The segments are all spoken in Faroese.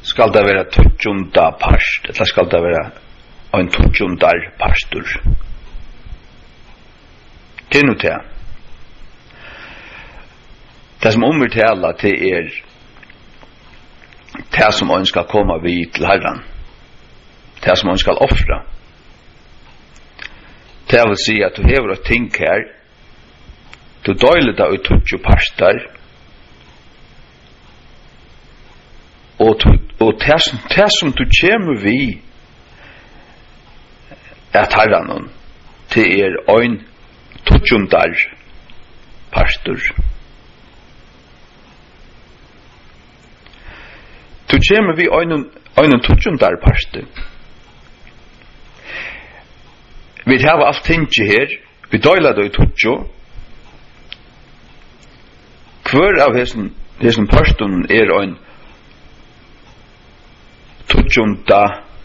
skal det være tutsjunda parst, eller skal det være en tutsjundar pastor. Det nu det. Det som omvirtala til det som man skal komme vid til Herren. Det som man skal offra. Det vil si at du hever et ting her, du døyler deg ut tutsjo pastar, og det som du kommer vid at Herren til ein tutsjundar pastor. Du kommer vid ein tutsjundar pastor. Vi har allt tingi her, vi døyler det i tutsjo. Hver av hessen pastorn ein tutsjunda.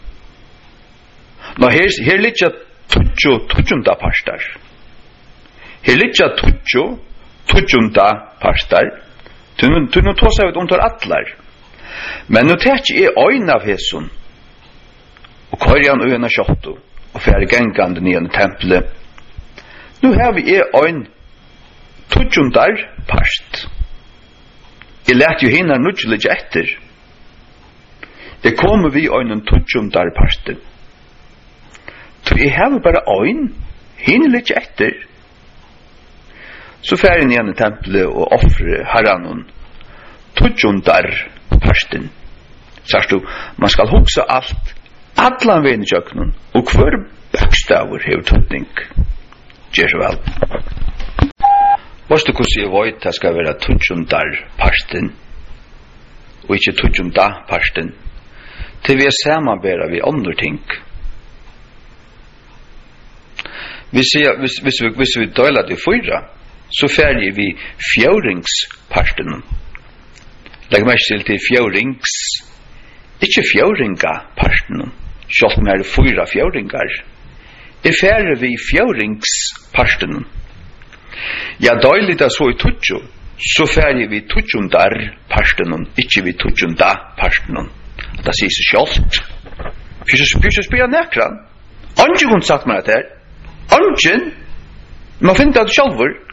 Nå, her litja tutsjunda pastor. Her litja tutsjunda pastor. Du nu tås av et omtar atlar. Men nu tek jeg øyn av hesson, og køyren øyna kjotto, og færre gengande nyan i tempelet. Nu har vi øyn tutsjundar past. Jeg let jo hinna nudgelige etter. Jeg kommer vi øyn tutsjundar past. Så jeg har bare øyn, hinna litt etter. Så færre nyan i tempelet og offre herranon tutsjundar pasten. Sagst du, man skal hugsa allan vegin í jöknun, og hver bøkstavur hevur tutning. Gjør så vel. Varstu hvordan jeg veit det skal være tutsjundar pasten, og ikke tutsjunda pasten, til vi samanbera vi andre ting. Hvis vi døyler det fyra, så færger vi fjøringspasten. Legg meg til fjørings, ikke fjøringa parten, selv om det 4 fjøringar. Færre vi fjøringsparten. Ja, døylig det så i tutsjo, så færre vi tutsjundar parten, ikke vi tutsjunda parten. Det sier seg selv. Fyrst spyrir nekran. Angen kunne sagt meg det her. Angen. Man finner det sjálfur.